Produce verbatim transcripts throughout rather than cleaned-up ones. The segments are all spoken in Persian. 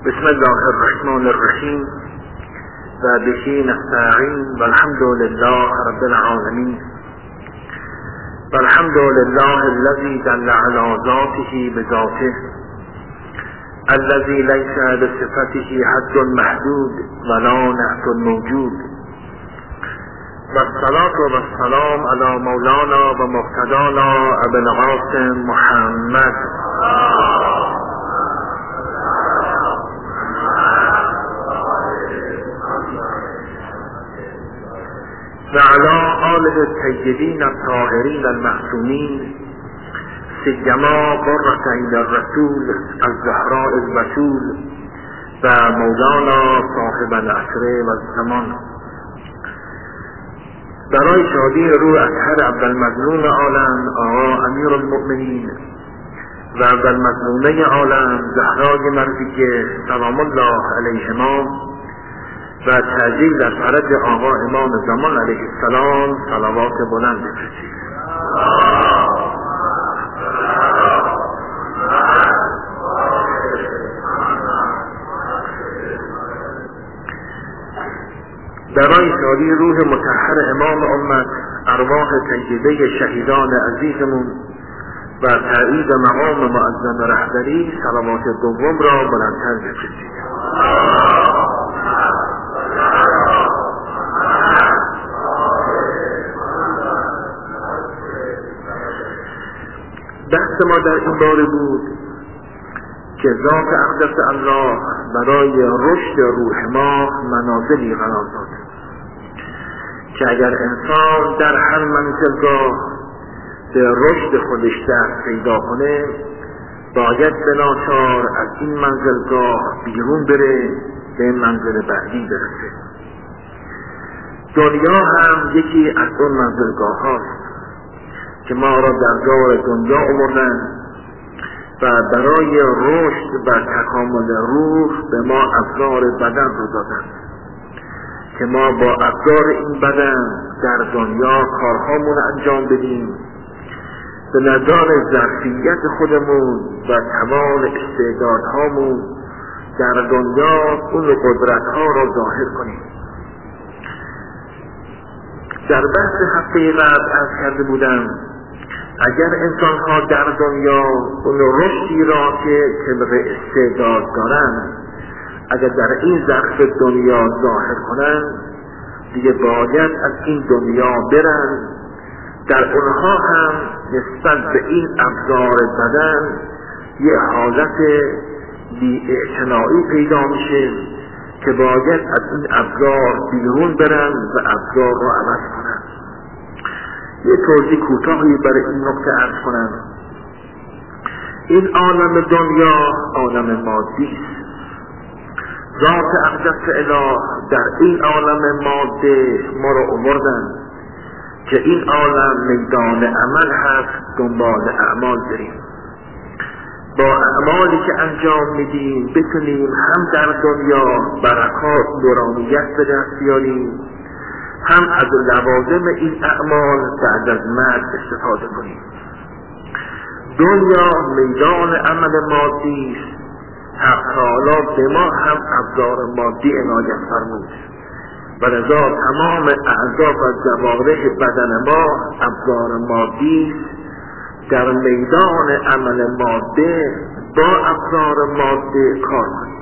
بسم الله الرحمن الرحیم و بهی نستعین و الحمد لله رب العالمین و الحمد لله الذی دل علی ذاته بذاته الذی لیس بصفته حد محدود ولا نعت موجود و الصلاة و السلام علی مولانا و مقتدانا ابی القاسم محمد و علی آله الطیبین الطاهرین المعصومین سیما قرة عین الرسول الزهراء البتول و مولانا صاحب العصر و الزمان. برای شادی روح اطهر عبدالمظلوم عالم آقا امیر المؤمنین و عبدالمظلومه عالم زهرای مرضیه سلام الله علیهما و تعجیل در فرج آقا امام زمان علیه السلام صلوات بلند بفرستید. برای شادی روح مطهر امام امت ارواح طیبه شهیدان عزیزمون و تأیید مقام معظم رهبری صلوات دوم را بلندتر بفرستید. بحث ما در این باره بود که ذات اقدس الله برای رشد روح ما منازلی قرار داد که اگر انسان در هر منزلگاه به رشد خودش دست پیدا کنه باید بناچار از این منزلگاه بیرون بره به منزل بعدی برسه. دنیا هم یکی از اون منزلگاه هاست که ما را در دار دنیا آوردن و برای رشد و تکامل روح به ما ابزار بدن رو دادن که ما با ابزار این بدن در دنیا کارهامون انجام بدیم، به نظر ظرفیت خودمون و تمام استعدادهامون در دنیا اون قدرتها را ظاهر کنیم. در بحث هفته قبل عرض کرده بودم اگر انسان‌ها در دنیا اون رشدی را که طبق استعداد دارند اگر در این ظرف دنیا ظاهر کنند دیگه باید از این دنیا برن. در اونها هم نسبت به این ابزار بدن یه حالت بی‌اعتنایی پیدا میشه که باید از این ابزار بیرون برن و ابزار را عوض کنن. یه توضیح کوتاهی برای این نکته عرض کنم. این عالم دنیا عالم مادی است. ذات اقدس اله در این عالم ماده ما را آوردن که این عالم میدان عمل هست، دنبال اعمال بریم، با اعمالی که انجام میدیم بتونیم هم در دنیا برکات نورانیت به دست بیاریم، هم از لوازم این اعمال بعد از مرگ استفاده کنیم. دنیا میدان عمل مادی است. حق تعالی به ما هم ابزار مادی عنایت فرمود و لذا تمام اعضا و جوارح بدن ما ابزار مادی است. در میدان عمل ماده با ابزار ماده کار کنیم.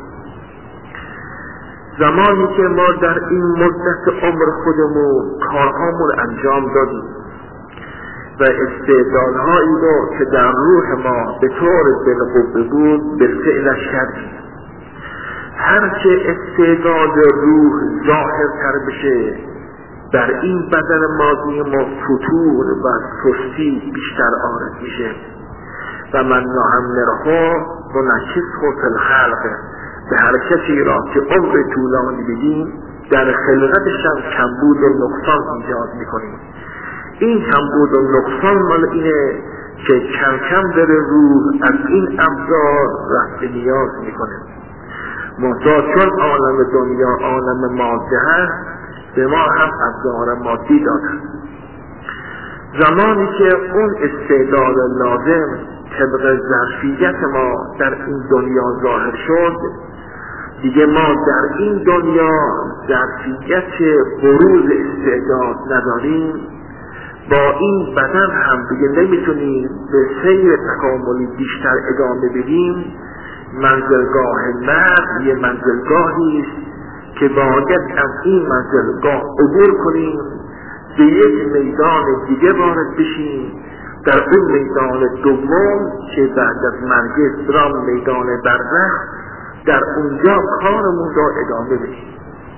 زمانی که ما در این مدت عمر خودمون کارهامون انجام دادیم و استعدادهایی رو که در روح ما به طور بالقوه بود به فعلش کردیم، هرچه استعداد روح ظاهرتر بشه در این بدن مادی ما فتور و سستی بیشتر آرد میشه و من نعمرها و نکسه فی الخلق، به هر کسی را که عمر طولانی بدیم در خلقتش هم کمبود و نقصان ایجاد میکنیم. این کمبود و نقصان مال اینه که کم کم داره روح از این ابزار رفع نیاز میکنه. منتها چون عالم دنیا عالم ماده هست به ما هم ابزار مادی دادن. زمانی که اون استعداد لازم طبق ظرفیت ما در این دنیا ظاهر شد دیگه ما در این دنیا ظرفیت بروز استعداد نداریم، با این بدن هم دیگه نمیتونیم به سیر تکاملی بیشتر ادامه بدیم. منزلگاه مرگ یه منزلگاهی است که باید از این منزلگاه عبور کنیم، به یک میدان دیگه وارد بشیم، در اون میدان دوم که بعد از مرگ اسلام میدان برزخ، در اونجا کارمون را ادامه بدیم.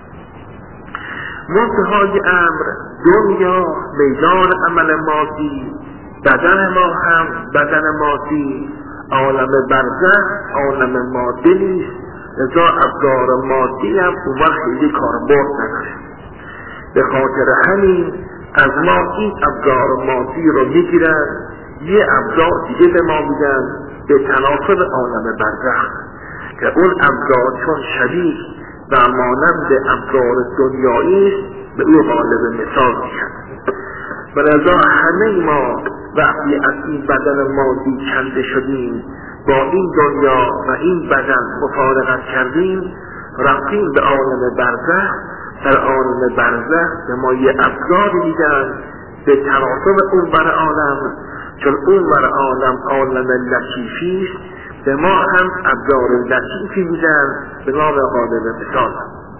منتهای امر دنیا میدان عمل مادی، بدن ما هم بدن مادی، عالم برزخ عالم مادی نیست، لذا ابزار مادی هم اون وقت خیلی کاربرد نداره. به خاطر همین از ما این ابزار مادی رو میگیرن، یه ابزار دیگه به ما میدن به تناسب عالم برزخ که اون ابزار چون شبیه و مانند ابزار دنیایی است به او غالب مثال میشن. و لذا همه ما وقتی از این بدن مادی کنده شدیم، با این دنیا و این بدن مفارقت کردیم، رفتیم به عالم برزخ. در عالم برزخ به ما یه ابزاری میدن به تناسب اون بر عالم، چون اون بر عالم عالم لطیفی است، به ما هم ابزار لطیفی میدن به نام غالب مثال.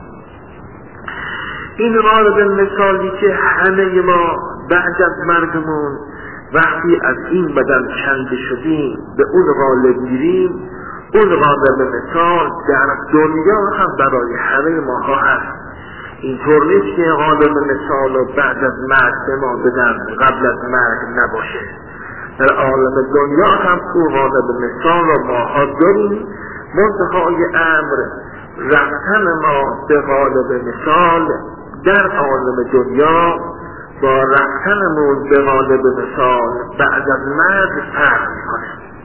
این غالب مثالی که همه ما بعد از مرگمون وقتی از این بدن کنده شدیم به اون غالب میریم، اون غالب مثال در دنیا هم برای همه ماها هست. اینطور نیست که غالب مثال رو بعد از مرگ به ما بدن قبل از مرگ نباشه. در عالم دنیا هم اون غالب مثال رو ماها داریم، منتهای امر رفتن ما به غالب مثال در عالم دنیا با رفتنمون به غالب مثال بعد از مرگ فرق میکنه.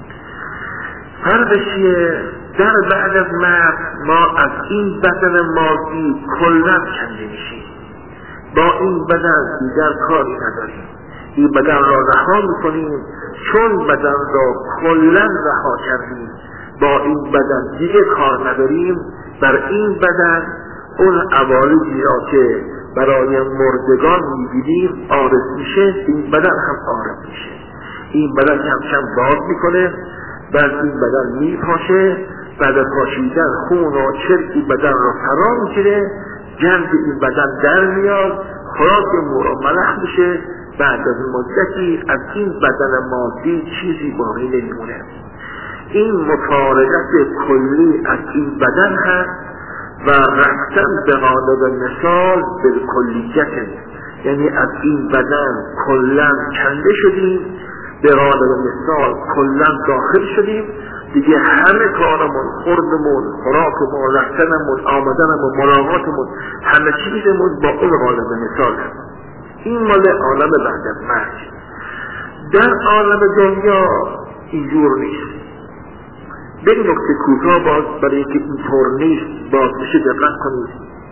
فرقش چیه؟ در بعد از مرگ ما از این بدن مادی کلاً کنده میشیم، با این بدن دیگر کاری نداریم، این بدن را رها میکنیم. چون بدن را کلاً رها کردیم، با این بدن دیگه کار نداریم، بر این بدن اون عوارضی را که برای مردگان میبینیم عارض میشه، این بدن هم عارض میشه. این بدن کم کم باز میکنه، بعد این بدن میپاشه، بعد از پاشیدن خون و چرک این بدن را فرا میگیره، گند این بدن در میاد، خوراک مور و ملح میشه. بعد از مدتی از این بدن مادی چیزی باقی نمیمونه. این مفارقت کلی از این بدن هست و رفتن به غالب مثال به کلیت، یعنی از این بدن کلاً کنده شدیم، به غالب مثال کلاً داخل شدیم، دیگه همه کارمون، خوردمون، خوراکمون، رفتنمون، آمدنمون، ملاقاتمون، همه چیزمون با اون غالب مثال هست. این مال عالم بعد از مرگ. در عالم دنیا اینجور نیست. به این نکته کوتاه باز برای که اینطور نیست باز بشه دقت کنید.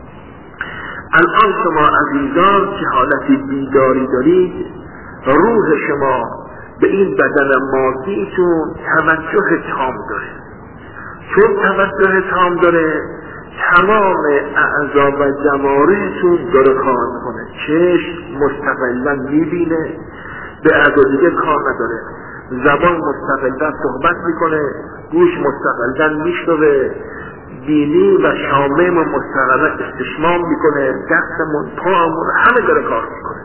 الان شما عزیزان که حالت بیداری دارید، روح شما به این بدن مادیتون توجه تام داره. چون توجه تام داره، تمام اعضا و جوارحتون داره کار میکنه. چشم مستقلا میبینه، به اعضا دیگه کار نداره. زبان مستقلا صحبت میکنه، گوش مستقلا میشنوه، بینی و شامم مستقلا استشمام میکنه، دستمون، پامون همه داره کار میکنه.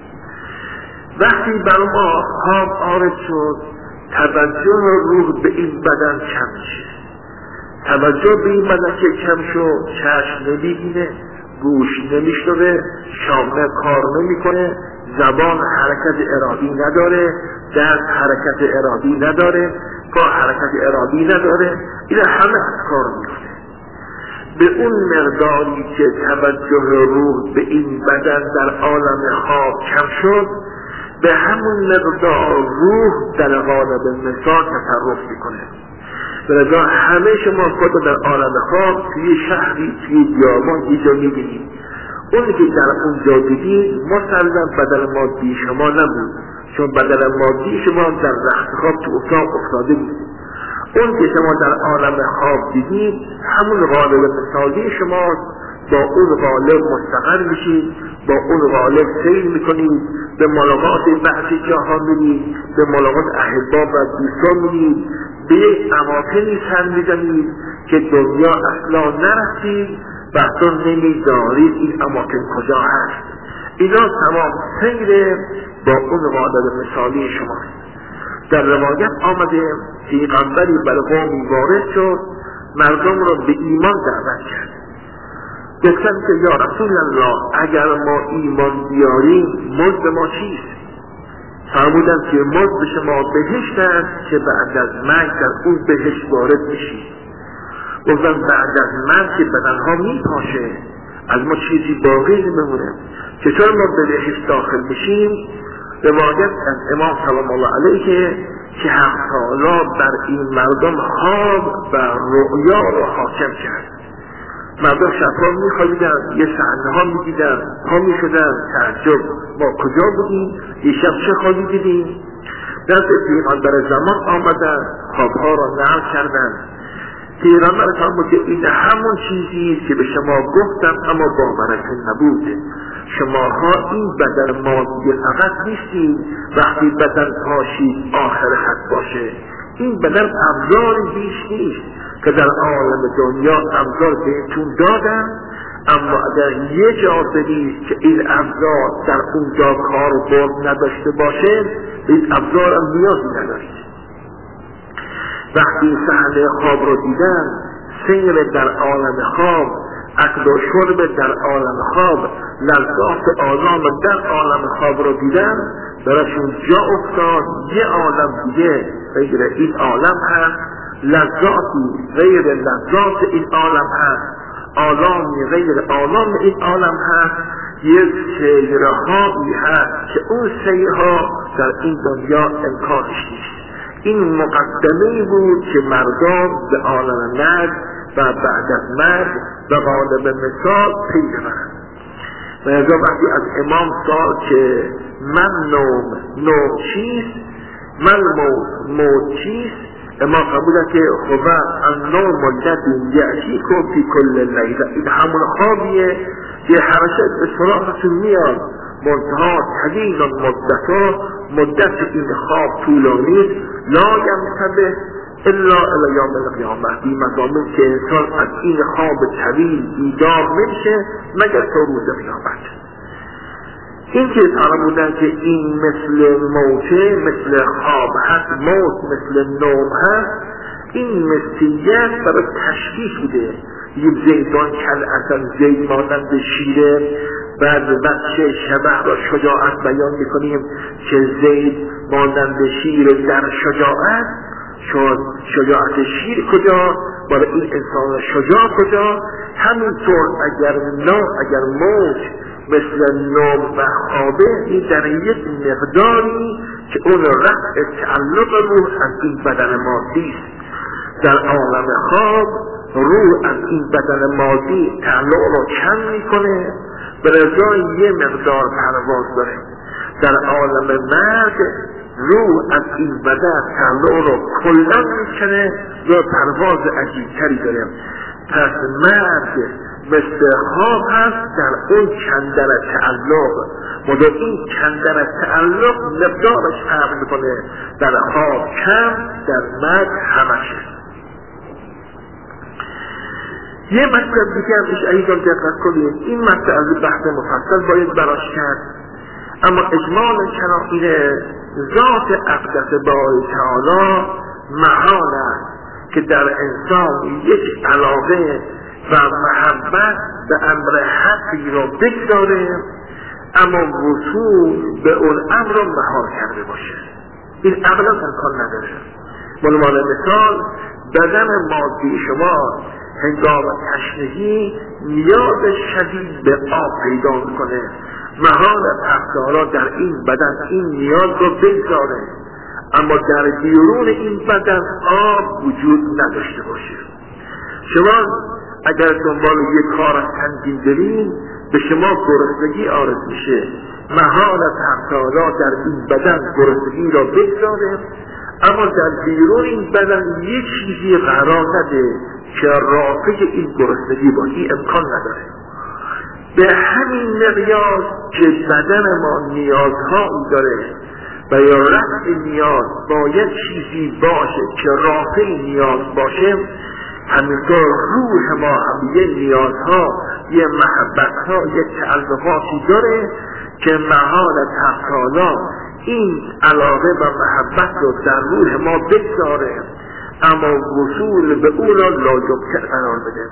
وقتی بر ما خواب عارض شد، توجه روح به این بدن کم میشه. توجه به این بدن که کم شد، چشم نمیبینه، گوش نمیشنوه، شامه کار نمیکنه، زبان حرکت ارادی نداره، دست حرکت ارادی نداره، پا حرکت ارادی نداره. این همه از کار میفته. به اون مقداری که توجه روح به این بدن در عالم خواب کم شد، به همون مقدار روح در قالب مثال تصرف میکنه. برای همه شما خود در عالم خواب توی شهری، توی بیابان اینجا میبینید. اونی که در اونجا دیدید مسلم بدن مادی شما نبود، چون بدن مادی شما در رخت خواب تو اتاق افتاده بود. اون که شما در عالم خواب دیدید همون قالب مثالی شماست، با اون قالب مستقر میشید، با اون قالب سیر میکنید، به ملاقات بعضی جاها میرید، به ملاقات احباب و دوستان میرید، به یک اماکنی سر میزنید که دنیا اصلا نرسید و اصلا نمیدارید این اماکن کجا هست. اینا تمام سیر با اون قالب مثالی شماست. در روایت آمده پیغمبری بر قومی وارد شد، مردم را به ایمان دعوت کرد. گفتن که یا رسول الله اگر ما ایمان بیاریم مزد ما چیست؟ فرمودند که مزد شما بهشت است که بعد از مرگ در اون بهشت وارد میشید. گفتن بعد از مرگ که بدنها میپاشه از ما چیزی باقی نمیمونه، چطور ما به بهشت داخل میشیم؟ روایت از امام سلام الله علیه که حق تعالی بر این مردم خواب و رؤیا را حاکم کرد. مردم شبها میخوابیدن، یه صحنه ها میدیدن، ها میشدن تعجب ما کجا بودیم، یه شب چه خوابی دیدیم. دست پیغمبر زمان آمدن، خوابها را نقل کردن. پیغمبر فرمود که این همون چیزی که به شما گفتم اما باورتون نبود. شماها این بدن مادی فقط نیستید، وقتی بدن پاشید آخر خط باشه این بدن ابزاری بیش نیست که در عالم دنیا ابزار بهتون دادن، اما اگر یه جا بدید که این ابزار در اونجا کار برد نداشته باشه این ابزار هم نیازی ندارید. وقتی صحنه خواب رو دیدن، سیر در عالم خواب، اکل و شرب در عالم خواب، لذات آدم در عالم خواب رو دیدن، براشون جا افتاد یه عالم دیگه غیر این عالم هست، لذاتی غیر لذات این عالم هست، آلامی غیر آلام این عالم هست، یک سیرهایی هست که اون سیرها در این دنیا امکانش نیست. این مقدمه بود که مردم به عالم مرگ و بعد از مرگ و غالب مثال پی ببرند. و ازا وقتی از امام سال که من نوم نوم چیست، من موت موت چیست، امام قبوله که خوبه النوم الذی یأتیکم فی کل لیله، این همون خوابیه که حرشت به سراغتون میاد، منتها طویل مدتا، مدت این خواب طولانیست، لا ینتبه الا الی یوم القیامه، این مضامین که انسان از این خواب طویل بیدار نمیشه مگر تا روز قیامت. این که فرمودن که این مثل موته، مثل خواب هست، موت مثل نوم هست، این مثلیت برای تشکیف بوده. یه زیدان کل اصلا زید مانند شیره، بعد بچه شبه را شجاعت بیان میکنیم که زید مانند شیر در شجاعت، چون شجاعت شیر کجا، برای این انسان شجاع کجا. همینطور اگر نه اگر موت مثل نوم و خوابه، این در یک مقداری که اون رفع تعلق روح از این بدن مادی است. در عالم خواب روح از این بدن مادی تعلق رو کم میکنه، به رضای یه مقدار پرواز داره. در عالم مرگ روح از این بدن تعلق رو کلا میکنه و پرواز عجیبتری داره. پس مرگ مثل خواب هست در اون کندن تعلق، مدر این کندن تعلق مقدارش فرق میکنه، در خواب کم، در مرگ همشه. یه مطلب دیگه هم ایش ایدان دقت کنید، این مطلب از بحث مفصل باید براش کرد، اما اجمال کلام اینه ذات اقدس باری تعالی محال است که در انسان یک علاقه و محبت به امر حقی را بگذاره اما وصول به اون امر را محال کرده باشه. این عقلا امکان نداره. بنابراین مثال بدن مادی شما هنگام تشنگی نیاز شدید به آب پیدا میکنه، محال افکارا در این بدن این نیاز رو بگذاره، اما در بیرون این بدن آب وجود نداشته باشه. شما اگر دنبال یک کار سنگین دارین به شما گرسنگی عارض میشه، محال افکارا در این بدن گرسنگی را بگذاره، اما در بیرون این بدن یک چیزی قرار نده که رافع این گرسنگی باشه، این امکان نداره. به همین مقیاس که بدن ما نیازهایی داره و یا رفع نیاز باید چیزی باشه که رافع نیاز باشه، همینطور روح ما هم یه نیازها، یه محبتها، یه تعلقاتی داره که محال حق تعالی این علاقه و محبت رو در روح ما بگذاره، اما وصول به او را لاجمکن قرار بده.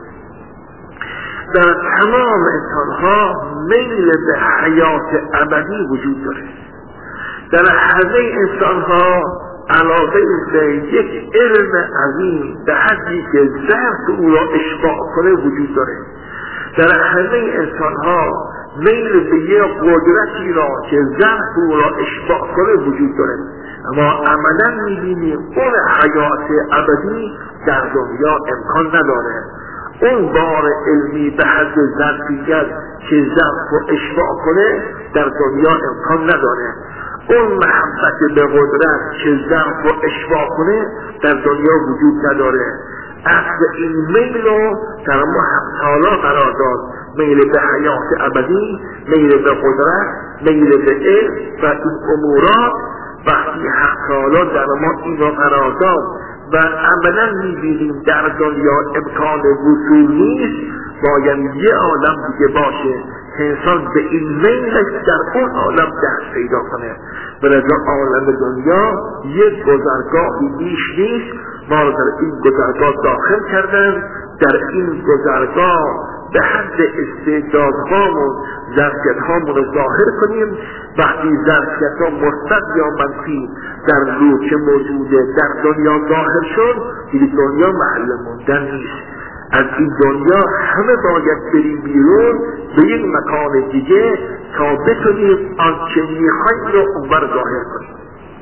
در تمام انسانها میل به حیات ابدی وجود داره. در همه انسانها علاقه به یک علم عظیم به حدی که ظرف او را اشباع کنه وجود داره. در همه انسانها میل به یک قدرتی را که ظرف او را اشباع کنه وجود داره، اما عملا میبینیم اون حیات ابدی در دنیا امکان نداره. اون بار علمی به حد ظرفیت که ظرف رو اشباع کنه در دنیا امکان نداره. اون محبت به قدرت که ظرف رو اشباع کنه در دنیا وجود نداره. اصل این میل رو در ما حق تعالی قرار داد، میل به حیات ابدی، میل به قدرت، میل به علم و این امورات. وقتی حق تعالی در ما این رو قرار داد و عملا میبینیم در دنیا امکان وصول نیست، باید یه عالم دیگه باشه که انسان به این میلش در اون عالم دست پیدا کنه. ولذا عالم دنیا یک گذرگاهی بیش نیست. ما رو در این گذرگاه داخل کردن، در این گذرگاه به حد استعدادهامون ظرفیت‌هامون رو ظاهر کنیم. وقتی ظرفیت‌ها مثبت یا منفی در روح که موجوده در دنیا ظاهر شد، این دنیا محل موندن نیست. از این دنیا همه باید بریم بیرون به یک مکان دیگه تا بتونیم آنچه میخوایم رو اونور ظاهر کنیم.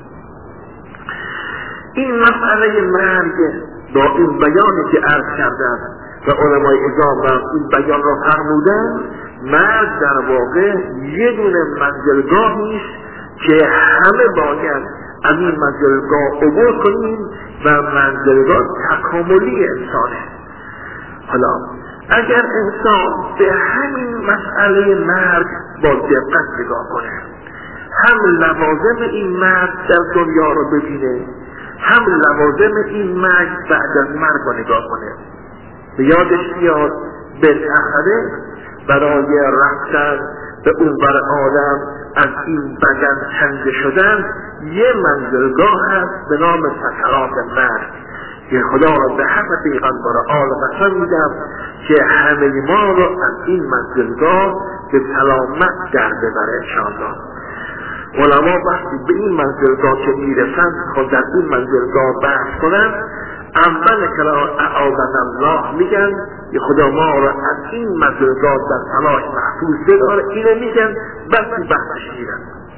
این مسئله مرگ با این بیانی که عرض کردم و علمای اعظام این بیان را فرمودن، مرگ در واقع یه دونه منزلگاهی است که همه باید از این منزلگاه عبور کنیم و منزلگاه تکاملی انسانه. حالا اگر انسان به همین مسئله مرگ با دقت نگاه کنه، هم لوازم این مرگ در دنیا رو ببینه، هم لوازم این مرگ بعد از مرگ رو نگاه کنه، به یادش بیاد بالاخره برای رفتن به اون بر عالم از این بدن کنده شدن یه منزلگاه هست به نام سکرات مرگ که خدا را به حق پیغمبر آل قسم میدم که همه ما را از این منزلگاه به سلامت در ببره انشاءالله. علما وقتی به این منزلگاه که میرسند خود در این منزلگاه بحث کنند، اول کلام اعاذنا الله میگن که خدا ما را از این منزلگاه در صلاح محفوظ بداره، اینو میگن بس بحثش میرن.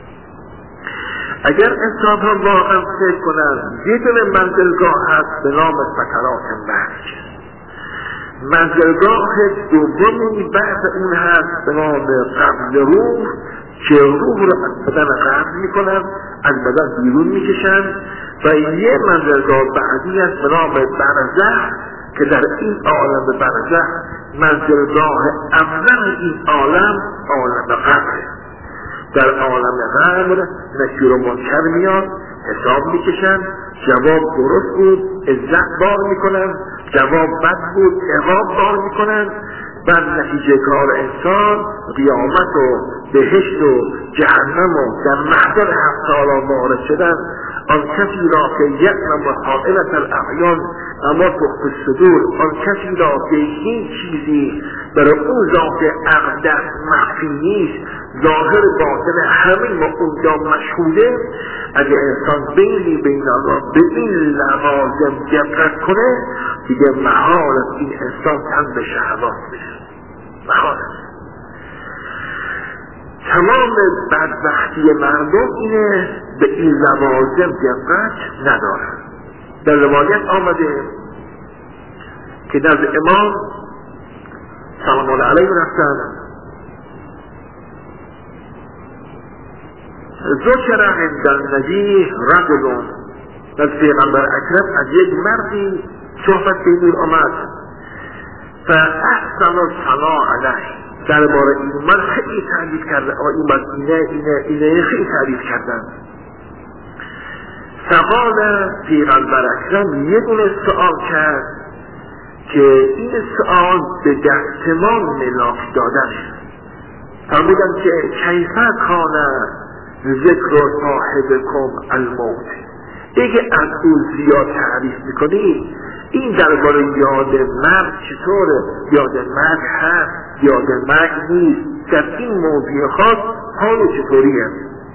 اگر انسان ها واقعا فکر کنند یه دونه منزلگاه هست به نام سکرات مرگ، منزلگاه دومی بعد اون هست به نام قبض روح که روح رو از بدن قبض میکنن، از بدن بیرون میکشن، و یه منزلگاه بعدی هست به نام برزخ که در این عالم برزخ منزلگاه اول این عالم عالم قبره. در عالم قبر نکیر و منکر میاد، حساب میکشن، جواب درست بود عزت بار میکنن، جواب بد بود عقاب بار میکنن. بعد نتیجه کار انسان قیامت و بهشت و جهنم و در محضر حق تعالی وارد شدن. آن کسی را که یعلم خائنة الاعیان اما تخفی الصدور، آن کسی را که این چیزی برای اون ذات اقدس مخفی نیست، ظاهر باطن همه ما اونجا مشهوده. اگه انسان بینی بین الله به این لوازم دقت کنه، دیگه محال است این انسان تن به شهوات بشه، محال است. تمام بدبختی مردم اینه به این لوازم دقت ندارن. در روایت آمده که نزد امام سلام الله علیه رفتن، ذکر عند النبی رجل و پیغمبر اکرم از یک مردی صحبت بینون آمد و احسن و ثنا علیه درباره این مرد خیلی تعریف کرده. آقا این مرد اینه اینه اینه خیلی تعریف کردن. فقال پیغمبر اکرم یه دونه سؤال کرد که این سؤال به دستمان ملاک دادن. فرمودن که کیفه کانه ذکر صاحبکم الموت، اگه از او زیاد تعریف میکنی این درباره یاد مرگ چطوره؟ یاد مرگ هست، یاد مرگ نیست، در این موضوع خاص حال چطوریه؟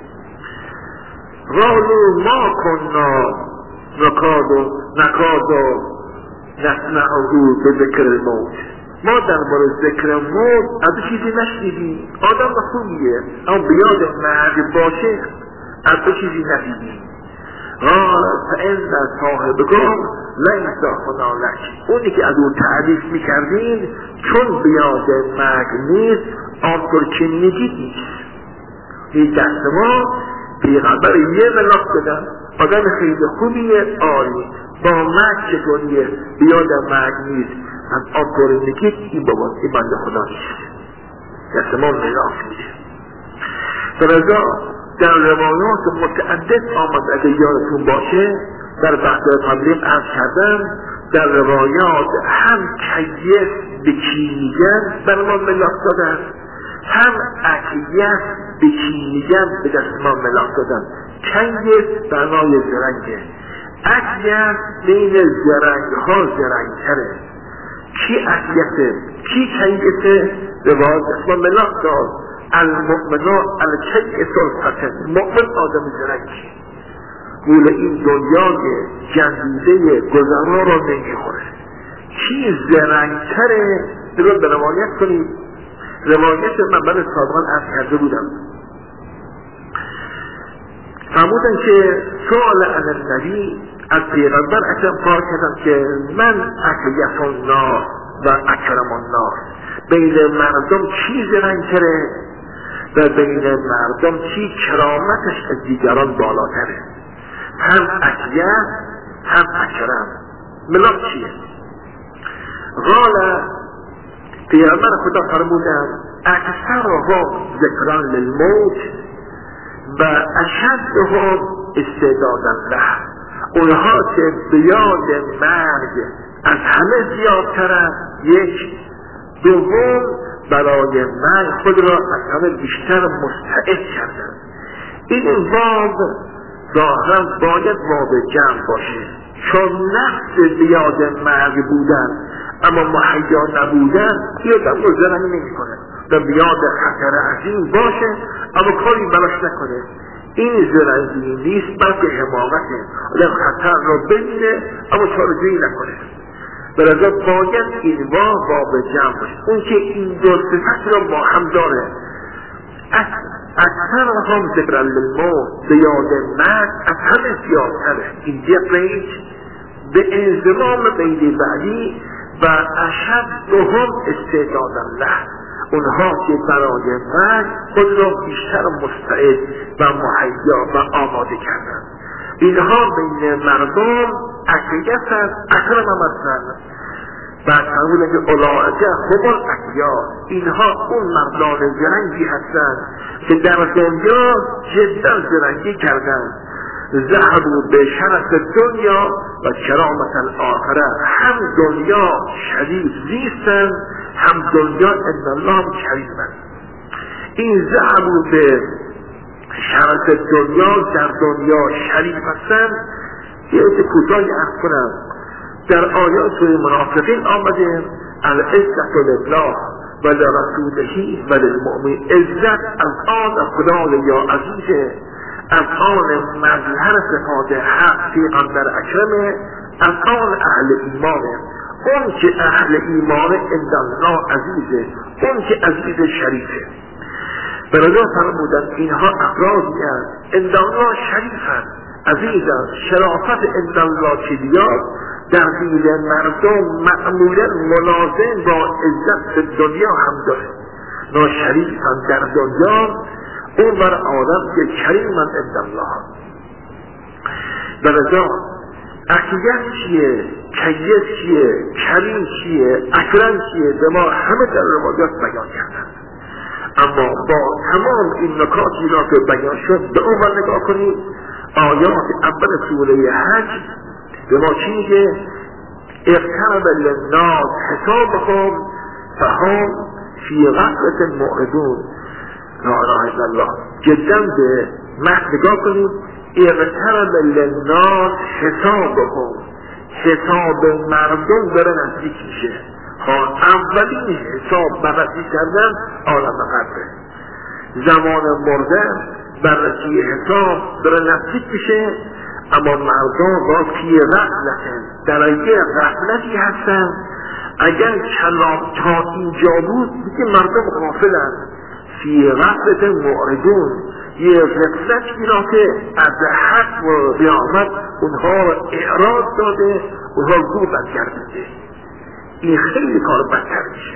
قالوا ما کنا نکاد و نکاد و نسمعه به ذکر الموت، ما درباره ذکر موت از چیزی نشنیدیم. آدم خوبیه اما بیاد مرگ باشه از چیزی نشنیدیم. قال فإن صاحبكم لیس هنالک، اونی که از اون تعریف میکردین چون بیاد مرگ نیست آنطور که میگید نیست. این دست ما پیغمبر یه ملاک بدن، آدم خیلی خوبیه عالی، با مرگ چطوریه؟ بیاد مرگ نیست از آنطور میگید این بابا این بنده خدا نیست. دست ما ملاک میده. فرضا در روایات متعدد آمد اگه یادتون باشه در بحث تبلیغ عرض کردم در روایات هم کیف به کی میگن بر ما ملاک دادن، هم اکیف به کی میگن به دست ما ملاک دادن. کیف برنای زرنگه، اکیف بین زرنگ ها زرنگ تره. کی اکیفه کی کیفه؟ روایات دست ما ملاک داد المؤمنان الکی سلطتن، مؤمن آدم زرنگی گول این دنیای جندیده گذرا را نمیخوره. کی زرنگتره؟ درون به روایت کنید. روایت من برای سابقا عرض کرده بودم فرمودن که سوال عن النبی از پیغمبر اکرم پار کردم که من اکیف الناس و اکرم الناس، بین مردم چی زرنگتره و بین مردم چی کرامتش از دیگران بالاتره؟ هم اکیف هم اکرم. ملاک چیه؟ قال پیغمبر خدا فرمودن اکثرهم ذکران للموت و اشدهم استعدادا له، اونها که بیاد مرگ از همه زیادترن. یک دوم برای مرگ خود را از همه بیشتر مستعد کردن. این واو ظاهرا باید واو جمع باشه، چون نفس بیاد مرگ بودن اما محیا نبودن یادم رو زرنگ نمی کنه و بیاد خطر عظیم باشه اما کاری براش نکنه. این زرنگی نیست بلکه حماقته، آدم خطر را ببینه اما چاره‌جویی نکنه. برای باید این واو واو جمع باشه، اون که این دو صفت را با هم داره. اکثر هم ذکر للموت بیاد مرگ از همه زیادتره. این دیقریج به انضمام بین بعدی و اشدهم استعدادا له، اونها که برای مرگ خود را بیشتر مستعد و مهیا و آماده کردن. اینها بین مردم اکیت هست، اکرم هم هستن. بعد فرمودن که اولئک هم الاکیاس، اینها اون مردان زرنگی هستند که در دنیا جدا زرنگی کردن. ذهبوا به شرف دنیا و کرامت الاخره، هم دنیا شریف زیستن هم دنیا ان الله کریمن. این ذهبوا به شرف دنیا در دنیا شریف هستن. یه ایت کوتاهی عرض کنم. در آیات سوره منافقین آمده العزت لله و لرسوله و للمؤمنین، عزت از آن خدای یا عزیزه، از آن مظهر صفات حق پیغمبر اکرمه، از آن اهل ایمانه. اون که اهل ایمانه عند الله عزیزه، اون که عزیز شریفه. برای فرمودن اینها افرادی هست عند الله شریفن، عزیزن. شرافت عند الله که بیاد در دید مردم معمولا ملازم با عزت دنیا هم داره. ناشریفن در دنیا، اون بر آدم که کریمن عند الله. برای اکیت چیه، کیت چیه، کریم چیه، اکرم چیه، به ما همه در روایات بیان کردن. اما با تمام این نکاتی را که بیان شد به اون نگاه کنید، آیات اول سوره حج به ما چی میگه؟ اقترب للناس حسابهم فهم فی غفلة معرضون. لا اله الا الله. جدا به متن نگاه کنید. اقترب للناس حسابهم، حساب مردم داره نزدیک میشه. اولین حساب بررسی کردن عالم قبره، زمان مردن بررسی حساب داره نزدیک میشه. اما مردم با فی غفلتن، در یه غفلتی هستن. اگر کلام تا اینجا بود دیگه مردم غافلن. فی غفلت معرضون، یه غفلتی را که از حق و قیامت اونها را اعراض داده، اونها رو برگردونده. این خیلی کار بدتر میشه.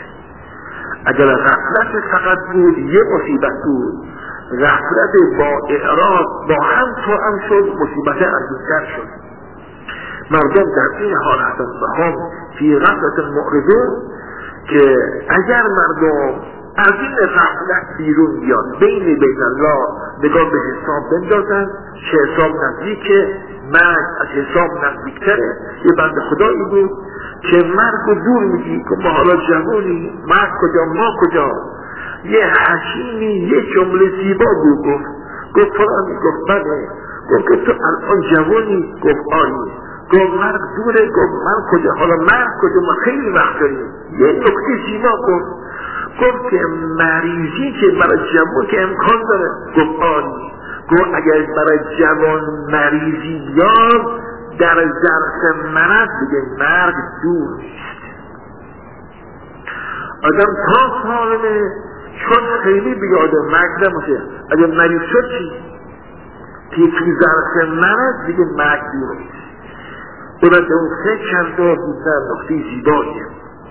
اگر غفلت فقط بود یه مصیبت بود، غفلت با اعراض با هم تو هم شد، مصیبت عظیم‌تر شد. مردم در این حال هستند و هم فی غفلت معرضون، که اگر مردم از این غفلت بیرون بیاد، بین بین الله نگاه به حساب بندازن که حساب نزدیکه، مرگ از حساب نزدیکتره. یه بنده خدایی بود که مرگ رو دور میگی که ما حالا جوانی، مرگ کجا ما کجا. یه حکیمی یه جمله زیبا بود، گفت گفت فلانی، گفت بله، گفت که تو الان جوانی، گفت آنی، گفت مرگ دوره، گفت من کجا، حالا مرگ کجا، ما خیلی وقت داریم. یه نکته زیبا گفت، گفت که مریضی که برای جوان که امکان داره، گفت آنی، گفت اگر برای جوان مریضی بیاد در ظرف مرض دیگه مرگ دور نیست. آدم تا سالمه چون خیلی بیاده مرگ نموشه، اگر مریض شد چی؟ که توی ظرف مرض دیگه مرگ دور نیست. اون اون فکر کرد و بیتر نقطه زیباییه.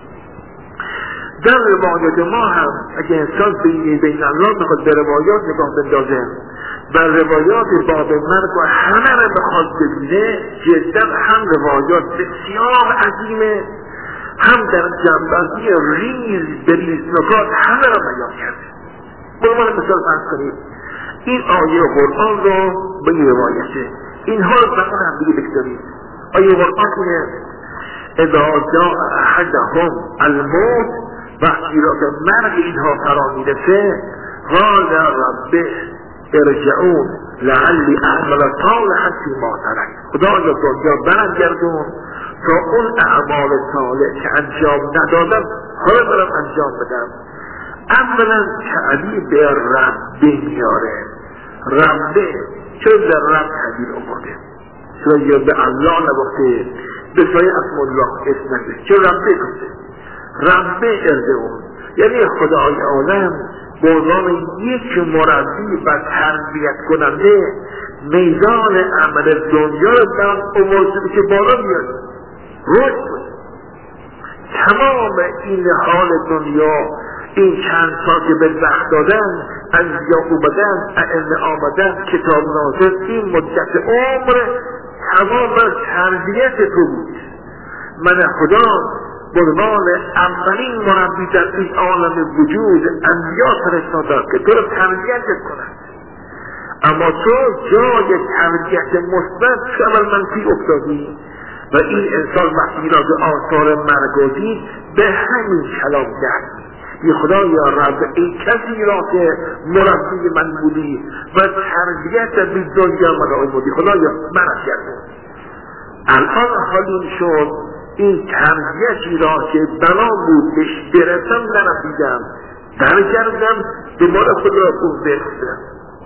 در روایات ما هم اگه انسان بین بین الله بخواد به روایات نگاه بندازه و روایات باب مرگ و همه رو بخواد ببینه، جدا هم روایات بسیار عظیمه، هم در جنبندی ریز به ریز نکات همه رو بیان کرده. برمان مثال فرض کنید این آیه قرآن رو به این روایته، اینها رو بخواد هم دیگه بگذارید. آیه قرآن اینه اذا جاء احدهم الموت، وقتی را به مرگ اینها فرا میرسه، قال ربه ارجعون لعلی اعمل صالحا فیما ترک، خدایا دنیا برگردون تا اون اعمال صالح که انجام ندادم حالا برم انجام بدم. اولا تعبیر به ربه میاره، ربه چون در رب تعبیر آورده، چون یا به الله نباخته، به سایه اسم الله اسم نگه، چون ربه کنده ربه ارجعون، یعنی خدای عالم به عنوان یک مربی و تربیت کننده میدان عمل دنیا رو در امور که بالا بیاد رشد کنید. تمام این حال دنیا، این چند سال که به وقت دادن، انبیا اومدن، ائمه آمدن، کتاب نازل، این مدت عمر تمام تربیت تو بود. من خدا به عنوان اولین مربی در این عالم وجود انبیا فرستادم که تو رو تربیتت کنند، اما تو جای تربیت مثبت عمل منفی افتادی و این انسان وقتی را به آثار مرگ دید به همین کلام کرد ای خدایا رب، ای کسی را که مربی من بودی و تربیت به دنیا من را بودی، خدایا من گردون. الان حالیم شد این تربیتی را که بنا بود بهش برسم نرسیدم، برگردم دنبال خود را خوب برسم.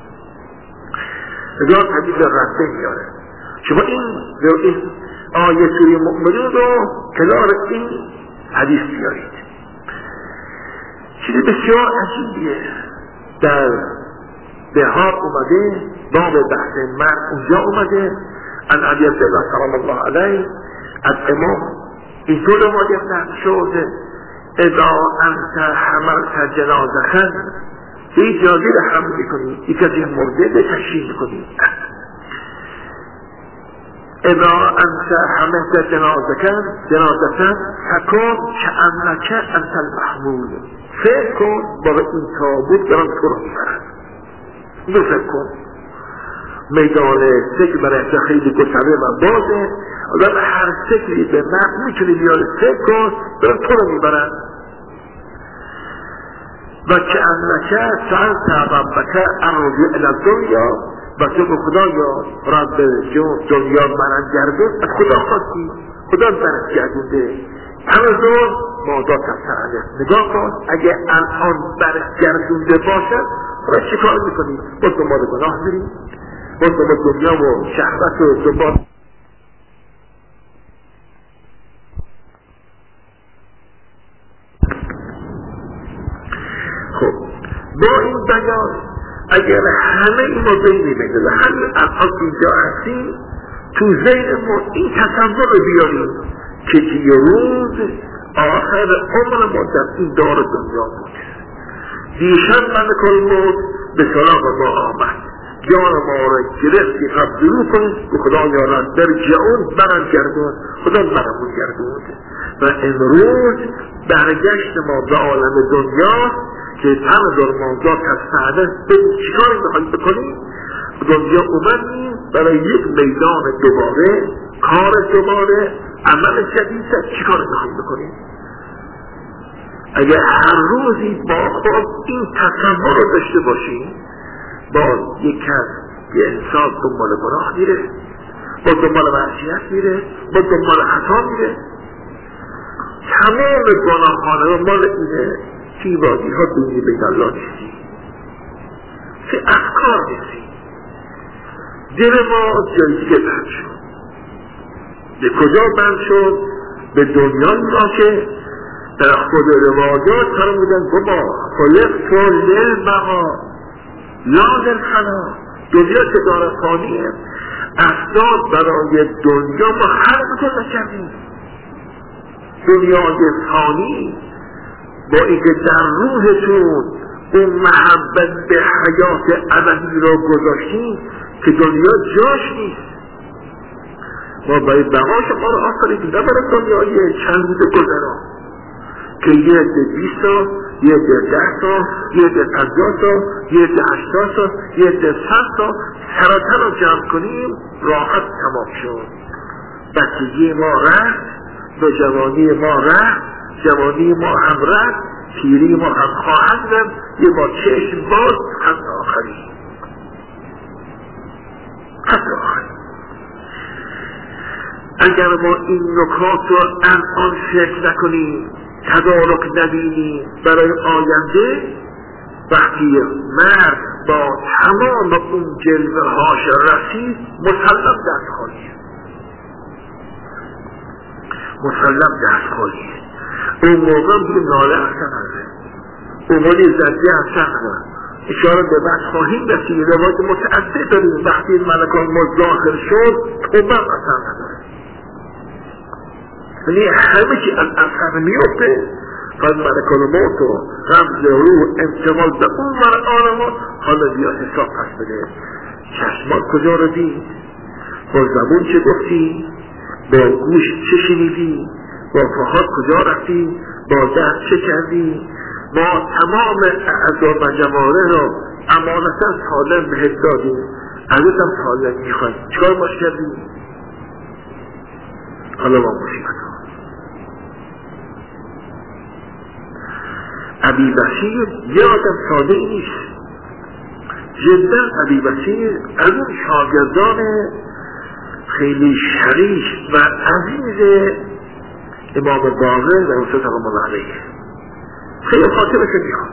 یا طبیب رسته میاره. شما این این آیه سوره مؤمنون رو کنار این حدیث بیارید. چیز بسیار عجیبیه در بهار اومده، باب بحث مرگ اونجا اومده. ان ابی عبدالله سلام الله علیه از امام اینطور روایت نقل شده اذا انت حملت جنازه به اجازه را حمل میکنی، یک از این مرده به تشریح میکنی. اذا انت حملت جنازه جنازه فکن کأنک انت المحمول. فکر کن با این تابوت دارن تو رو میبرن. اینو فکر کن. میدان سکل برای خیلی گسترده و بازه، آدم هر سکلی به من میتونی بیاره فکر کن دارن تو رو میبرن. و که انکه سألت ربک الرجوع الی الدنیا، و تو به خدایا رب دنیا برن گردون، از خدا خواستی، خدا برن گردونده. همزون مادا تفعله، نگاه کن اگه الان برن گردونده باشه را چی کار میکنی؟ باز دنبال گناه میری، باز دنبال دنیا و شهوت و دنبال. خب با این بیان اگر همه این ما بینیم و همین الان اینجا هستیم تو ذهن ما این تصور رو بیاریم که یه روز آخر عمر ما در این دار دنیا بود. دیشب ملک الموت به سراغ ما آمد، جان ما را گرفتی، رب درو کنید به خدا یاران در جعون برن گردون، خدا برمون گردون. و امروز برگشت ما به عالم دنیا که تن درمانزا تستعده ببین چیکاری میخواید بکنیم. دنیا اومدیم برای یک میدان دوباره، کار دوباره، عمل جدید. چیکاری میخواید بکنیم؟ اگر هر روزی با خود این تصور رو داشته باشیم، با یک کس یه انسان دنبال گناه میره، با دنبال معصیت میره، با دنبال خطا میره، تمام گناهان رو مال اینه چی وادی ها دونی بین الله نیستی، چه افکار نیستی. دل ما جایی دیگه بند شد. به کجا بند شد؟ به دنیایی را که در خود روایات فرمودن گما خلق تو للبقا لا للفنا. دنیا که داره فانیه، اسباب برای دنیا ما خلقتون نکردیم. دنیای فانی با اینکه در روحتون اون محبت به حیات ابدی را گذاشتیم که دنیا جاش نیست. ما باید بقاش ما رو آفریدیم، نه برای دنیای چند روز گذرا که یه ده بیست سال، یه ده ده سال، یه ده پنجاه سال، یه ده هشتاد سال، یه ده صد سال سرطان رو جمع کنیم راحت تمام شد. بچگی ما رفت، نوجوانی ما رفت، جوانی ما هم رفت، پیری ما هم خواهد رفت، یه با چشم باز هم آخری حتی آخری. اگر ما این نکات رو الان فکر نکنیم، تدارک نبینیم برای آینده، وقتی مرد با تمام اون جلوه هاش رسید مسلم دست خواهید، مسلم دست خواهید. اون موقع دیگه ناله اصلا هست، اون موقع زدیه اصلا هست. اشاره به بعد خواهیم رسید. روایت متعدد داریم وقتی این ملکان مظاهر شد توبه اصلا نداره، یعنی همه چی از اثر میفته. فاز ملکان موت و رمز روح انتقال به اون مرآن ما حالا بیا حساب پس بده. چشمات کجا رو دید؟ با زبون چه گفتی؟ با گوش چه شنیدی؟ با پاهات کجا رفتی؟ با دست چه کردی؟ ما تمام اعضا و جواره رو امانتا سالم بهت دادیم، ازتم سالم میخوایم، چکار باش کردی؟ حالا ما مصیبت ها. ابی بصیر یه آدم ساده ای نیست. جدا ابی بصیر از اون شاگردان خیلی شریف و عزیز امام باقر و حضرت سلام الله علیه، خیلی خاطرش میخواد.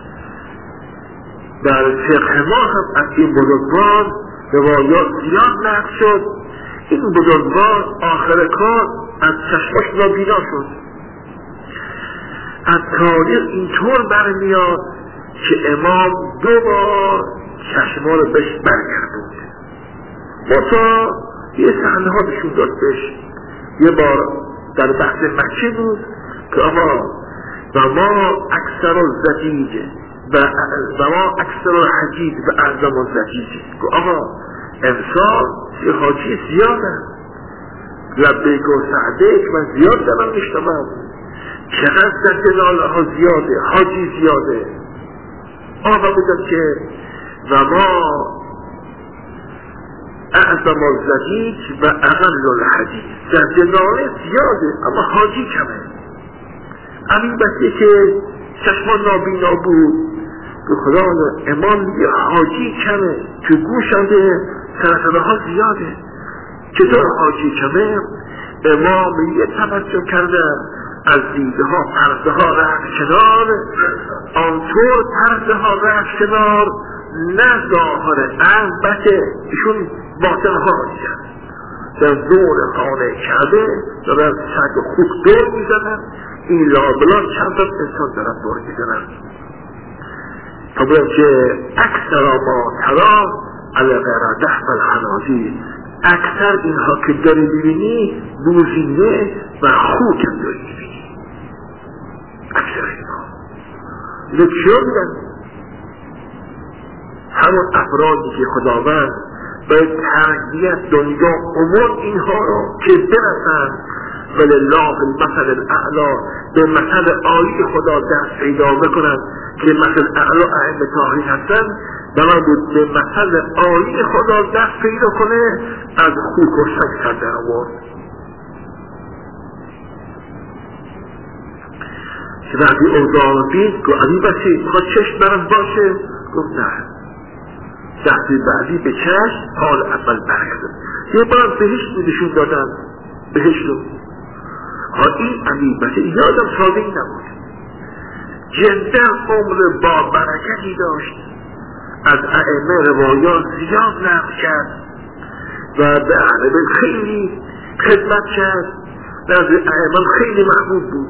در فقه ما هم از این بزرگوار روایات زیاد نقل شد. این بزرگوار آخر کار از چشمش نابینا شد. از تاریخ اینطور برمیاد که امام دو بار چشما رو بهش برگردوند. متا یه صحنه ها بهشون داد بهش. یه بار در بحث مکه بود که آقا و ما اکثر الزجیج و ما اکثر الحجیج و اعظم الزجیج، که آقا امسال یه حاجی زیاده، لبیک و سعدیک من زیاد دارم میشنوم، چقدر در جلاله ها زیاده، حاجی زیاده. آقا بودم که و ما اعظم الزدید و اقل الحدید، در جلاله زیاده اما حاجی کمه. همین بسیه که چشمان نابینا بود به خدا امام یه حاجی کمه که گوشنده سرسده ها زیاده. چطور حاجی کمه؟ امام یه تبسم کرده از دیده ها پرده ها رفت کنار، آنطور پرده ها رفت کنار نه ظاهر البته ایشون باطن ها دیدن در دور خانه کعبه دارن سگ خوک دور میزنن، این لابلان چند تا انسان دارن دور میزنن تا باید که اکثر ما ترا علی غیر دحف الحنازی، اکثر اینها که داری ببینی بوزینه و خوک هم داری ببینی. اکثر اینها اینو چیو میدن؟ همون افرادی که خداوند باید تربیت دنیا امور اینها رو که برسن ولله المثل الاعلی، به مثل عالی خدا دست پیدا بکنن که مثل اعلی ائمه طاهرین هستن، بنا بود به مثل عالی خدا دست پیدا کنه از خوک و سگ سر در آورد. که وقتی اوضاع دید گفت علی بسی میخواد چشم برم باشه؟ گفت نه، دستی بعدی به چشم حال اول برگردن. یه بار بهشت میدشون دادن، بهشت رو ها این علی بسی یادم ساده ای نبود، جدا عمر با برکتی داشت، از ائمه روایات زیاد نقل کرد و به اهل بیت خیلی خدمت کرد، نزد ائمه خیلی محبوب بود.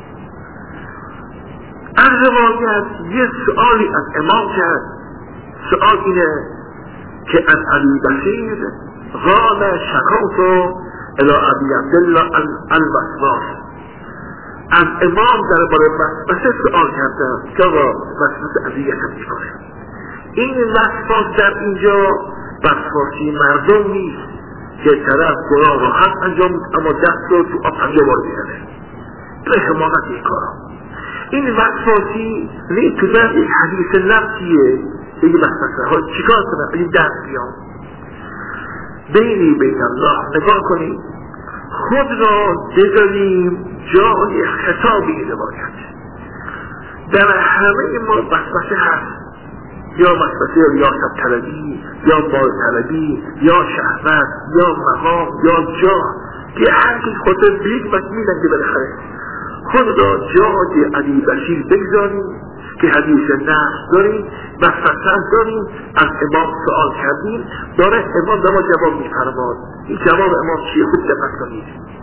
از روایت یه سؤالی از امام کرد، سؤال اینه که از علی بصیر قال شکوت الی ابی عبدالله الوسواس، از امام درباره وسوسه سؤال کردم که آقا وسوسه اذیتم میکنه. این وسواس در اینجا وسواسی مردم نیست که طرف گناه رو هم انجام اما دست رو تو آب پنجه بار میزنه به حماقت این کارا. این وسواسی نه تو در یک حدیث نفسیه بگی وسوسه ها چیکار کنم این دست بیام بینی بین الله نگاه کنیم خود را بذاریم جای خطابی روایت. در همه ما وسوسه هست، یا وسوسه ریاست طلبی یا مال طلبی یا شهوت یا مقام یا جاه که هر کی خودت بید و میدن که بالاخره خود را جای علی بشیر بگذاریم که حدیث نفس داریم و فسر داریم. از امام سوال کردیم داره امام به ما جواب میفرماد. این جواب امام چیه؟ خوب دقت کنید.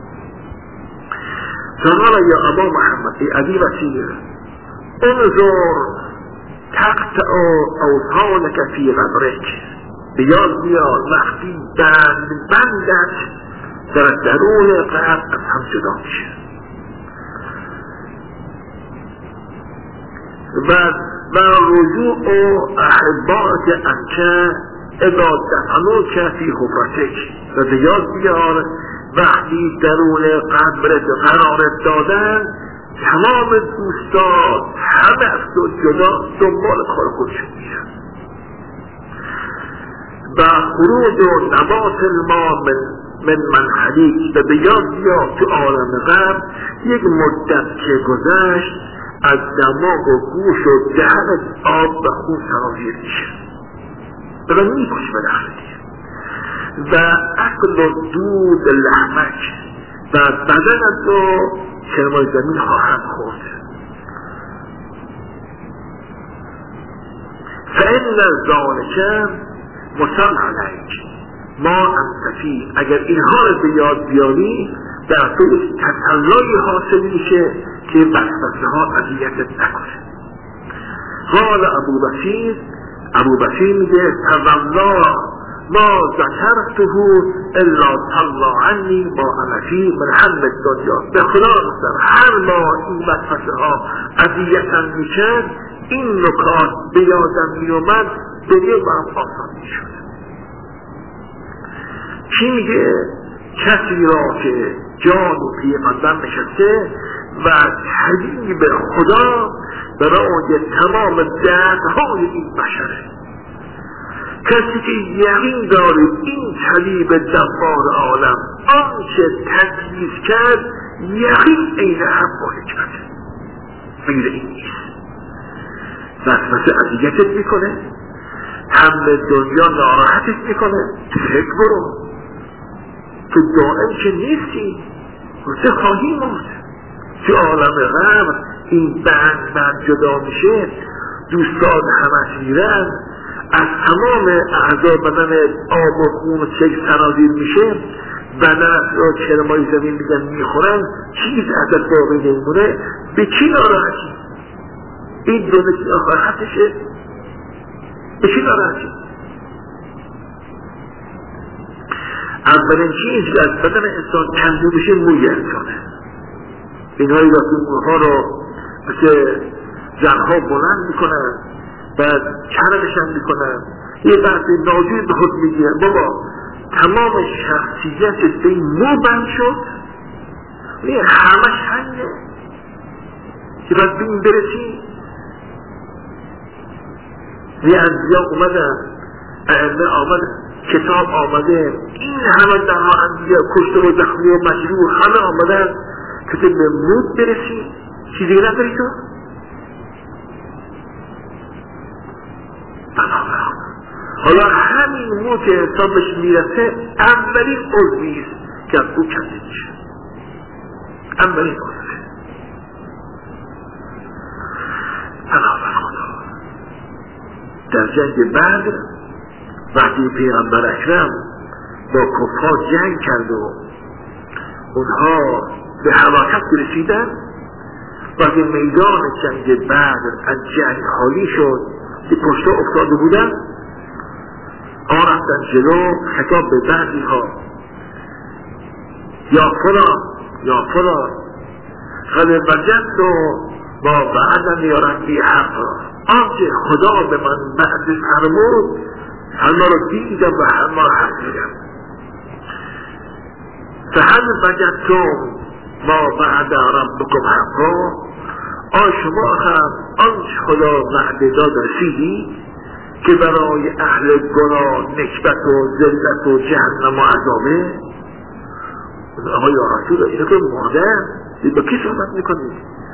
فرمود یا ابا محمد ای علی بشیر انظر تقطع اوطانک فی قبرک، بیاد بیاد وقتی بند بندت در درون قبر از هم جدا میشه و و رجوع احبات انکه اذا دفنوک فی حفرتک، و بیاد بیاد وقتی درون قبرت قرارت دادن تمام دوستان همه از تو جدا دنبال کار خودشون میشن و خروج و نبات الماء من من منحلیک، و بیاد بیاد تو عالم قبر یک مدت که گذشت از دماغ و گوش و دهنت آب و خون سرازیر میشه و میکش به داخلی و اکل و دود لحمک و بدنت رو کرمای زمین خواهد خورد. فإن ذلك مسلم علیک ما انتفی، اگر اینها رو به یاد بیاری در تو تسلایی حاصل میشه که وسوسه ها اذیتت نکنه. قال ابو بشیر، ابو بشیر میگه تولى ما ذکرته الا صلى عنی ما انا فی من هم دنیا، به خدا رسم هر ما این وسوسه ها اذیتم میشد این نکات به یادم میومد دنیا برام آسان میشد. چی میگه؟ کسی را که جان و پیغمبر نشسته و طبیب خدا برای تمام دردهای این بشره. کسی که یقین داره این طبیب جبار عالم آنچه تدریس کرد یقین عین حق و حکمت، غیر این نیست. وسوسه اذیتت میکنه، همه دنیا ناراحتت میکنه، فکر برو تو دائم که نیستی، چه خواهی مرد. تو عالم غرب این بند بند جدا میشه، دوستان همش میرن، از تمام اعضا بدن آب و خون و چک سرازیر میشه، بدن را چرمای زمین میدن میخورن، چیز ازت باقی نمونه. به چی ناراحتی؟ این دو نکی آخرحتشه؟ به چی ناراحتی؟ اولین چیز که از بدن انسان کنده بشه موی انسانه. اینهایی را که موها را مثل زنها بلند میکنن بعد چرمشن میکنن، یه بحث ناجوی به خود میگیرن بابا تمام شخصیت به این مو بند شد، یه همش هنگه که باید به این برسی. یه انبیا اومدن، ائمه آمدن، کتاب آمده، این همه دها انبیا کشته و زخمی و مجروح همه آمدن که تو به مود برسی. چیزی نداری تو؟ حالا همین مو که انسان بهش میرسه اولین عضویست که از او کنده میشه، اولین عضوه. بنابر خدا در جنگ بدر وقتی پیغمبر اکرم با کفار جنگ کرد و اونها به هلاکت رسیدن، وقتی میدان جنگ بدر از جنگ خالی شد که کشته افتاده بودن، آن رفتن جلو خطاب به بعضی ها، یا فلان یا فلان قد وجدت ما بعدن یا ربی حقا، آنچه خدا به من بعد فرمود همه رو دیدم و همه رو حق دیدم. فهل وجدتم ما بعد ربکم حقا، آن شما هم آنچه خدا وعده داد رسیدی که برای اهل گناه نکبت و ذلت و جهنم و عذابه؟ آقا یا رسول اینو که مادر با کی صحبت میکنید؟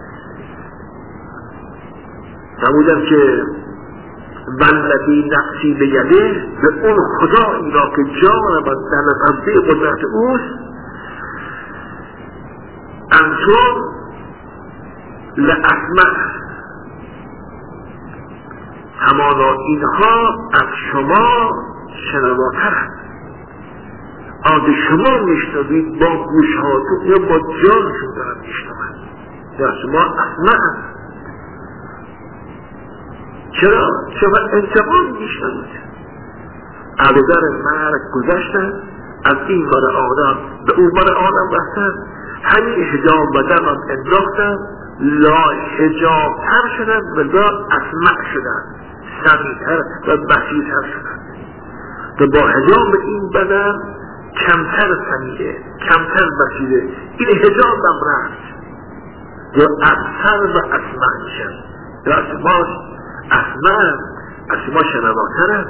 نمودم که والذی نفسی بیده، به اون خدایی را که جان من در قبضه قدرت اوست، انتم لاسمع، همانا اینها از شما شنواترند. آنکه شما میشنوید با گوشهاتون یا با جانشون دارن میشنوند، یا شما اسمع. چرا؟ شما انتقام میشنوید. عبدر مرگ گذشتن، از این بار آدم به اون بار آدم رفتن، همین حجاب بدن هم انداختن، لا حجاب تر شدن و لا اسمع شدن، سمیع‌تر و بصیرتر شدن. که با حجاب این بدن کمتر سمیعه، کمتر بصیره، این حجاب هم رفت، یا ابصر و اسمع میشن، یا اسماش اسمع، اسماش شنواتره.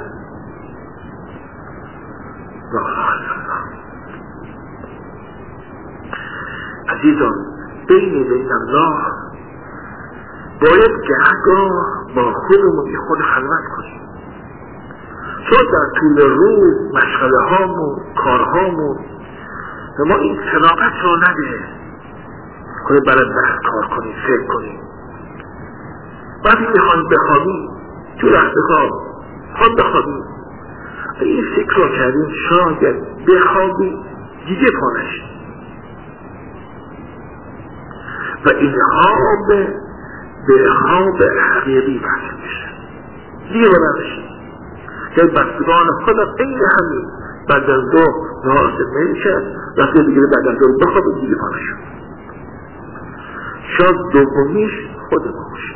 عزیزان، بین بین الله باید گهگاه با خودمون خود خلوت کنیم، چون در طول روز مشغله هامون کارهامون و ما این صداقت رو نده کنه برای بحث کار کنیم، فکر کنیم. وقتی میخوان بخوابیم تو رخت خواب خواب بخوابیم، این فکر رو کردیم شاید بخوابیم دیگه پانش و این خواب به خواب حقیقی بحث میشه دیگه بنامشیم که بستگان خودم این همین بعد از دو نهارت میشه وقتی دیگه بعد از دو بخواب دیگه پانشون شاید دومیش خود ما باشیم.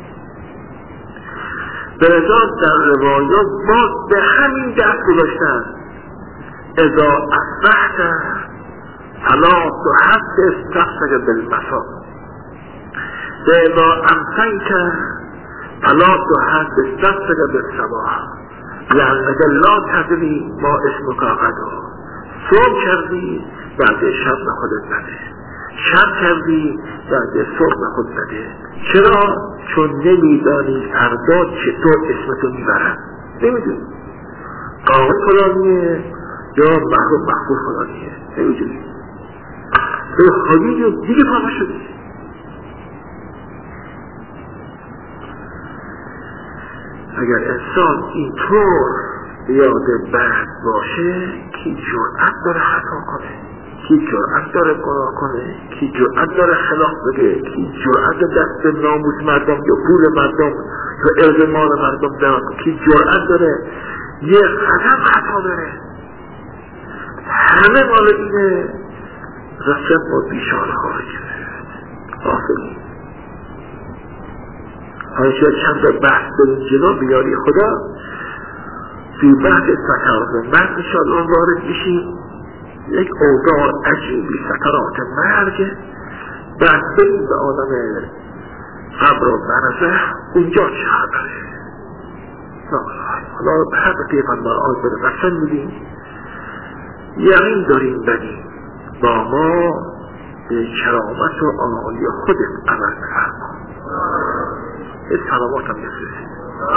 به ازاد در روایات باز به همین دست گذاشتن اذا اصبحت فلا تحدث نفسك بالمسا فإذا أمسيت فلا تحدث نفسك بالصباح لأنك لا تدري ما اسمك غدا. صبح کردی بعد شب به خودت بده، شب کردی بعد صبح به خود بده. چرا؟ چون نمیدانی فردا چطور اسمتو میبرن. نمیدونی قاعد فلانیه یا محروم مخبور فلانیه، نمیدونی. به خودی دیگه پاما شدی. اگر انسان اینطور یاد بد باشه، کی جرأت داره خطا کنه، کی جرأت داره گناه کنه، کی جرأت داره خلاف بگه، کی جرأت دست ناموس مردم یا پول مردم یا ارض مال مردم داره، کی جرأت داره یه قدم خطا داره. همه مال اینه رسد ما بیشاره خواهی کرد. آفرین. حالا شاید چند بحث برین جلو بیاری خدا توی بحث سکرات مرگ انشاءالله وارد بشیم. یک اوضاع عجیبی سکرات مرگ، بعد بریم به آدم قبر و برزه اونجا چه خبره. حالا حق پیغمبر آز بره قسم میدیم یقین داریم بدیم با ما به کرامت و آنالی خودت عمل فرما. این سلامات هم بفرستید.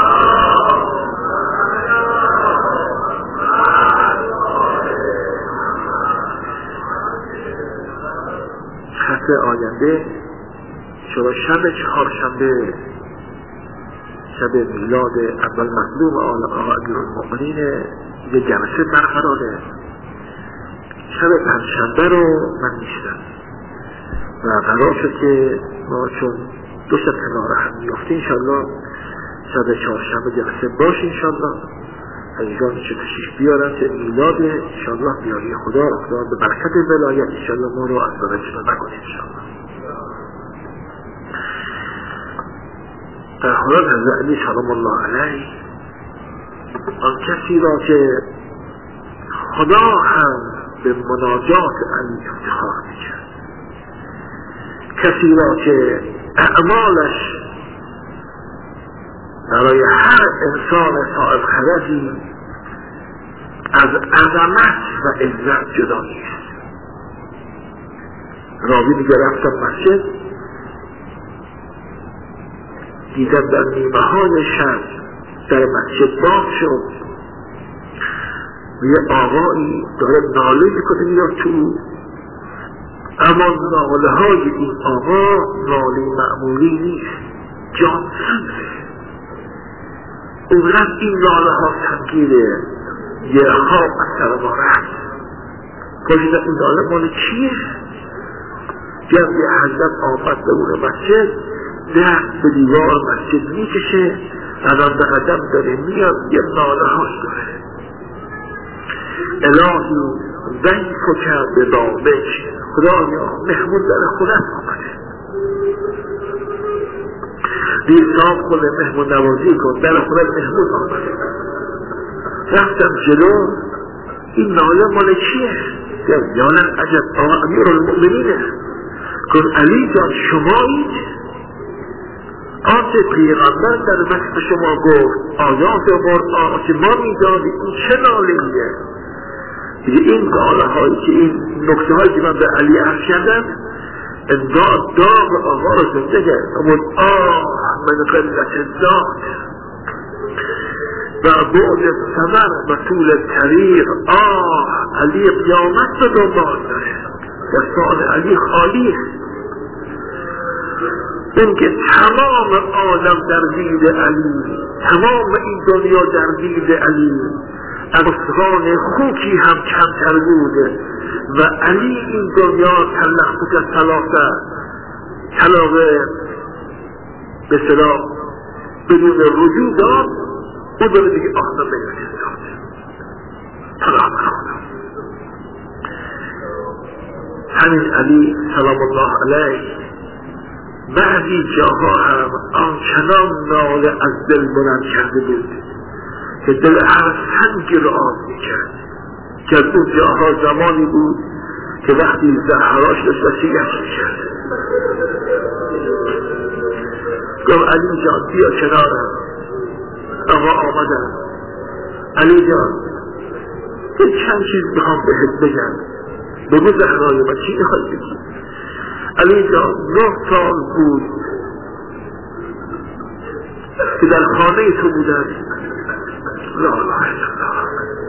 هفته آینده شما شب چهارشنبه شب میلاد اول مظلوم آقا امیرالمؤمنین یه جلسه برقراره. شب پنجشنبه رو من نیستم و قرار شد که ما چون دو شب کنار هم میفته انشالله شب چهارشنبه جلسه باشه انشالله. ایگان چه تشریف بیارن که میلاد انشالله بیاری خدا خدا به برکت ولایت انشالله ما رو از درجه نکنه انشالله. در حالت حضرت علی سلام الله علیه آن کسی را که خدا هم به مناجات علی افتخار میکرد، کسی را که اعمالش برای هر انسان صاحب خردی از عظمت و عزت جدا نیست. راوی میگه رفتم مسجد دیدم در نیمه های شب در مسجد باز شد و یه آقایی داره ناله میکنه میاد تو، اما ناله های این آقا ناله معمولی نیست، جان سوزه. اونقدر این ناله ها سنگینه، یه خواب از سر ما رفت. پاشیدن این ناله مال چیه؟ جمعی حضرت آمد به اون مسجد، دست به دیوار مسجد میکشه، الان به قدم داره میاد، یه ناله هاش داره الهی ضیف کرده بابش، خدایا مهمون در خودت آمده، دیرسام خود مهمون نوازی کن، در خودت مهمون آمده. رفتم جلو، این ناله مال چیه؟ یعنی عجب آقا امیرالمؤمنینه کن علی جان شمایید آنچه پیغمبر در وقت شما گفت آیات قرآن که ما میدانیم این چه نالهیه. دیگه این ناله هایی که این نکته هایی که من به علی عرض کردم انداد داغ آقا رو زنده کرد. امون آه من قلت ذات و بعد ثمر و طول طریق، آه علی قیامت رو دنبال داره، دستان علی خالی، این که تمام عالم در دید علی، تمام این دنیا در دید علی، افغان خوکی هم کمتر بوده و علی این دنیا تلخ بکر تلاقه تلاقه به صلاح بدون رجوع داد او داره دیگه آخنا بیرکت داد تلاقه خانم. همین علی سلام الله علیه بعضی جاها هم آنچنان ناله از دل بلند کرده بود که دل هر سنگی رو آب میکرد که از اون جاها زمانی بود که وقتی زهراش داشت وصیت میکرد گفت علی جان بیا کنارم. آقا آمدن. علی جان یه چند چیز میخوام بهت بگم، بگو زهرای من چی میخوای بگی؟ علی جان نه سال بود که در خانه تو بودم، لا اله الا الله.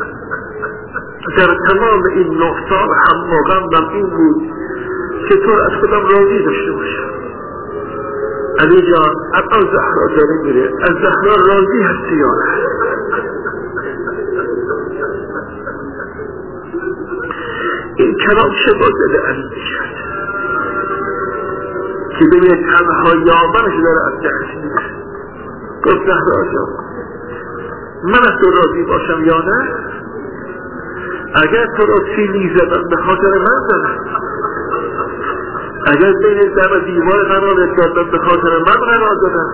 در تمام این نه سال هم موقعم این بود که تو از خودم راضی داشته باشم. علی جان الان زهرا داره میره، از زهرا راضی هستی یا نه؟ این کلام چه با دل علی میکرد که ببینه تنها یامنش داره از دست میره. گفت زهرا جان من از تو راضی باشم یا نه؟ اگر تو را سیلی زدن به خاطر من زدن، اگر بین در دیوار قرار دادن به خاطر من قرار دادن،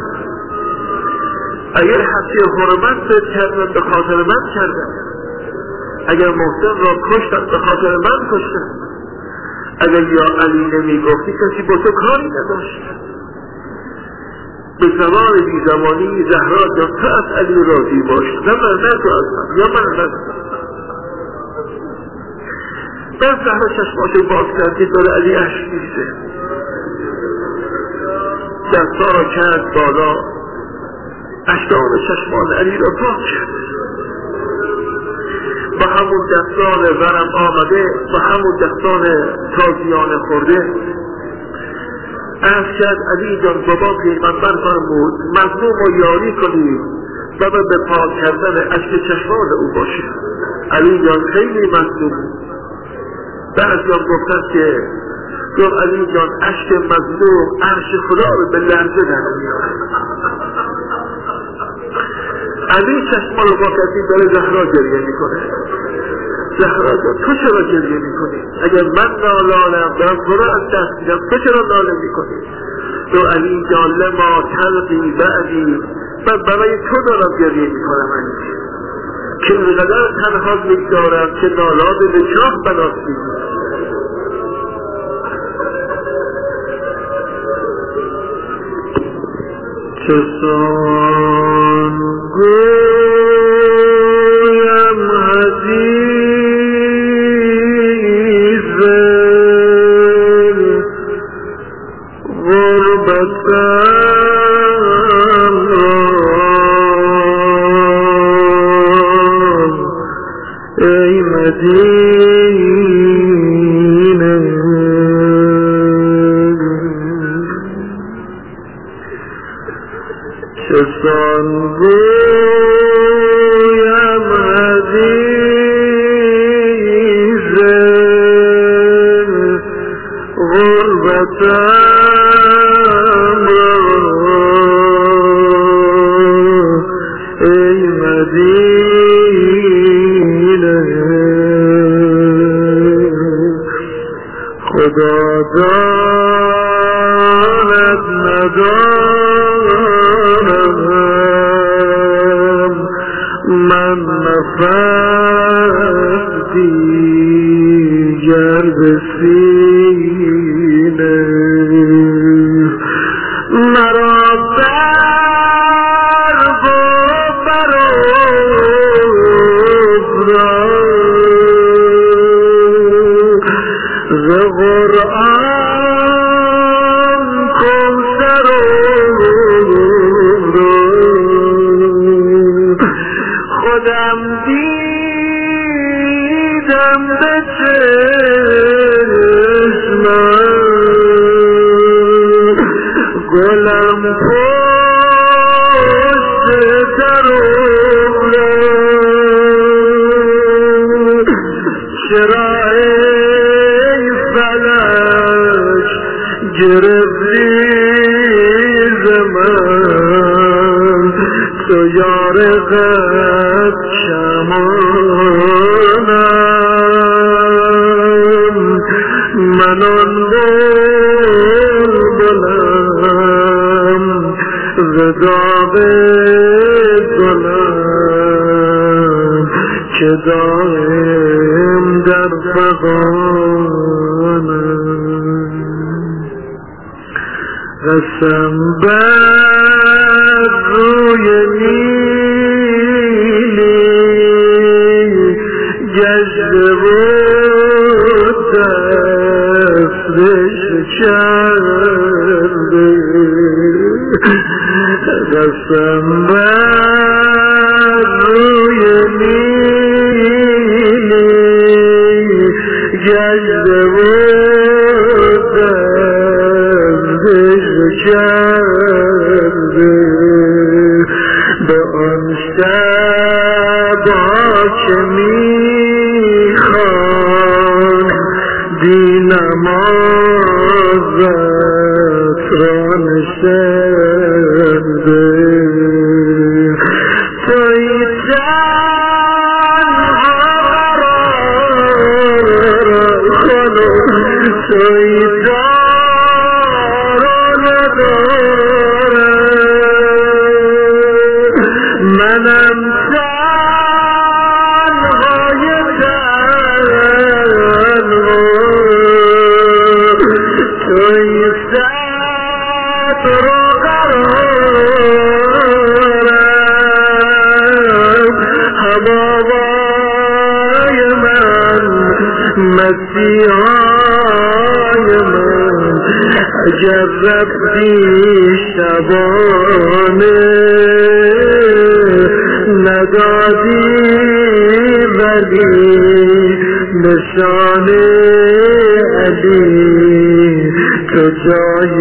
اگر حسی حرمت بد کردن به خاطر من کردن، اگر محسن را کشتن به خاطر من کشتن، اگر یا علی نمی گفتی کسی با تو کاری نداشت. به زمان بی زمانی زهرا جان تو از علی راضی باش، نه من نه تو از من یا من نه. بعد زهرا چشماشو باز کردی داره علی اشک میریزه، دستا را کرد بالا، اشکان چشمان علی را پاک کرد، با همون دستان ورم آمده، با همون دستان تازیان خورده عرض کرد علی جان بابا پیغمبر فرمود مظلوم و یاری کنید و به پاک کردن اشک چشمان او باشه. علی جان خیلی مظلوم. بعضی هم گفتن که گفت علی جان اشک مظلوم عرش خدا رو به لرزه در میاره. علی چشمان رو با کسی داره زهرا گریه میکنه. زهرا جان تو چرا گریه میکنی؟ اگر من نالانم دارم تو را از دست میدم تو چرا ناله میکنی؟ تو علی جان لما تلقی بعدی من برای تو دارم گریه میکنم علی که اینقدر تنها میگذارم که نالاد به چاه بناس میگی. چسان گویم حدیثم غربتم ای مدینه چسان گویم عزیزم غربتم ای مدینه خدا داند ندانم من نفس دیگر به سینه مرا برگ و برو ز قرآن کوثر خودم دیدم به چشمم گلم پشت درونم چرا ای فلک گرفتی ز من تو یار قد شمانم من آن بلبلم ز داغ گلم که دایم در فغان قسم بر روی نیلی گشته و دستش کرده قسم بر روی نیلی گشته و دستش کرده به آن شبا که میخوان دی نمازت را نشنده توی تنها قرار خانو توی دار نداره منم تنهای تنها توی صبر و قرارم هوای من مسیحای من اگر رفتی شبانه ندادی ولی نشانه علی تو جای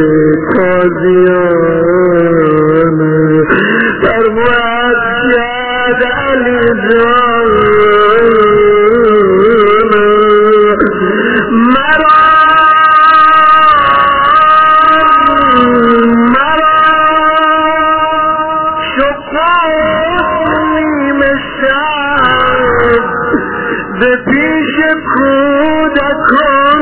تازیانه فرمود یاد علی جان مرا مرا شکوه شب به پیش کودکان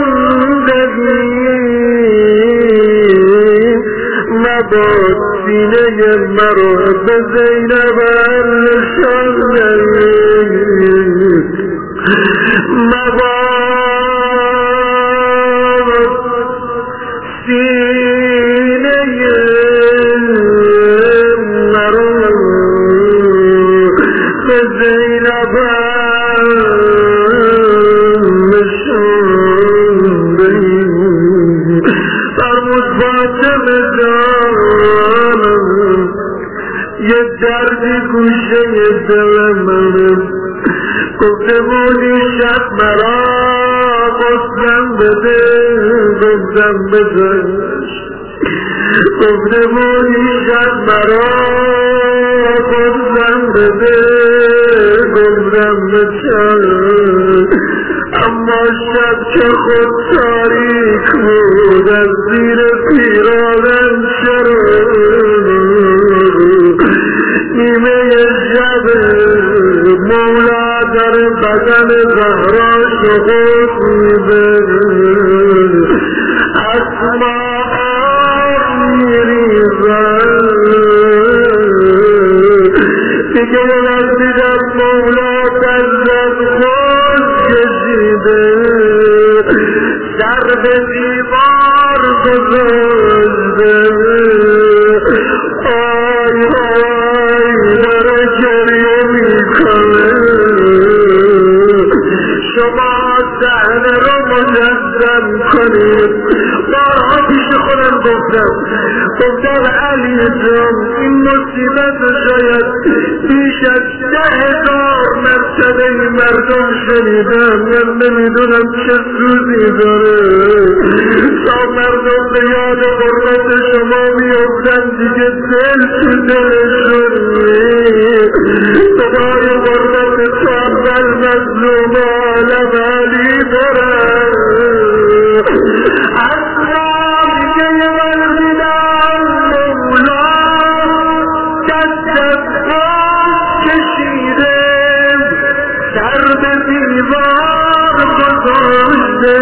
ببین مباد سینه مرا به زینب نشان دهید مباد سینه مرا به زینب نشان دهید فرمود فاطمه جانم یه دردی گوشه دل منم گفته بودی شب مرا قسم بده گفتم بزنش گفته بودی شب مرا قسم بده گفتم بچن اما شب که خود تاریک بود از زیر پیراهن شرم نیمه شب مولا در بدن زهرا شغل میده اسما آب میریزن دیگه وقتی در مولا دست خود کشیده سر به دیوار گذاشته آی آی داره گریه میکنه شما صحنه رو مجسم کنید بارها پیش خودم گفتم گفتم علی جان این مصیبت شاید بیش از ده هزار مرتبه مردم شنیدم یا نمیدونم چه سوزی داره تا مردم به یاد غربت شما میافتن دیگه دل تو دلشون نیست صدای غربت تو اول مظلوم عالم علی دارن اصلا دیگه یه ورزیدن مولا دست از خود کشیده سر به دیوار گذاشته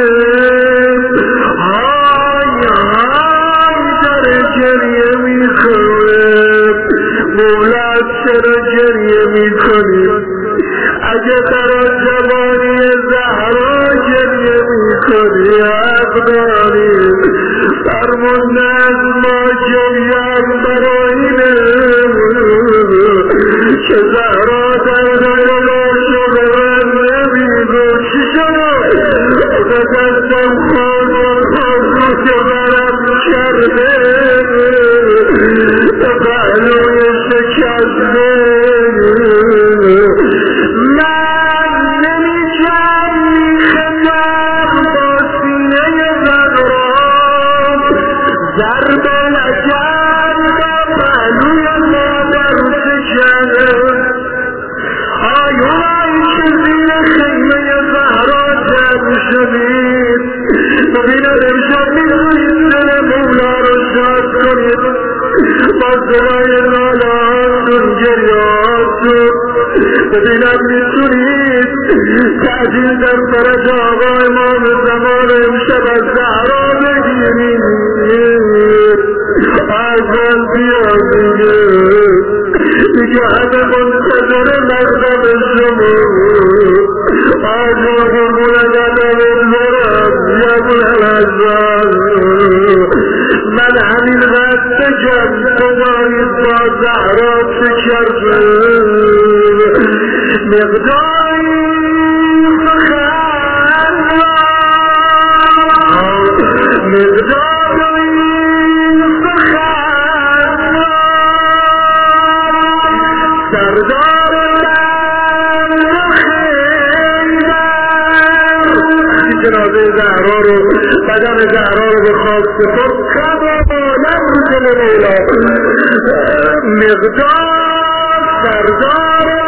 های های داره گریه میکنه مولا چرا گریه میکنی اگه در جوانی زهرا گریه میکنی حق داری فرمون از در فرج آقا امام زمان امشب از زهرا بگیرید آزان بیا دیگه دیگه همه منتظر مقدم شما آزان بگونه قدم برم یا بلحظان من همین قد بگم بگاید با زهرا چه کرده مقداری سخن مقداری سخن سردار جنازه زهرا رو بدن زهرا رو به خاک سپرد خب عالم رو جلو مولا مقدار سردار